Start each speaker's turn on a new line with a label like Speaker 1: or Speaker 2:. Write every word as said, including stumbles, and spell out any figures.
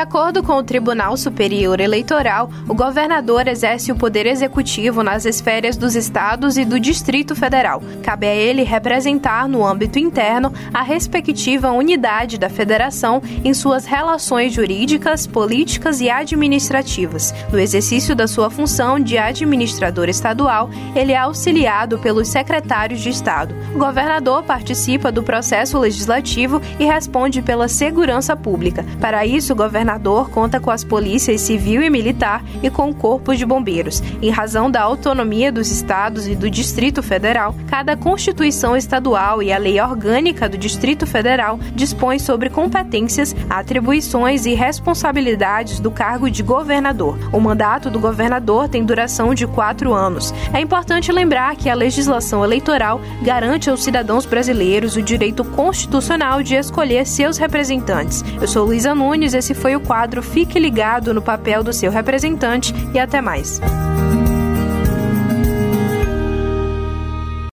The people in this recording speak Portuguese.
Speaker 1: acordo com o Tribunal Superior Eleitoral, o governador exerce o poder executivo nas esferas dos estados e do Distrito Federal. Cabe a ele representar no âmbito interno a respectiva unidade da federação em suas relações jurídicas, políticas e administrativas. No exercício da sua função de administrador estadual, ele é auxiliado pelos secretários de Estado. O governador participa do processo legislativo e responde pela segurança pública. Para isso, o governador conta com as polícias civil e militar e com o corpo de bombeiros. Em razão da autonomia dos estados e do Distrito Federal, cada Constituição estadual e a lei orgânica do Distrito Federal dispõe sobre competências, atribuições e responsabilidades do cargo de governador. O mandato do governador tem duração de quatro anos. É importante lembrar que a legislação eleitoral garante aos cidadãos brasileiros o direito constitucional de escolher seus representantes. Eu sou Luísa Nunes, esse foi o quadro Fique Ligado no Papel do Seu Representante e até mais.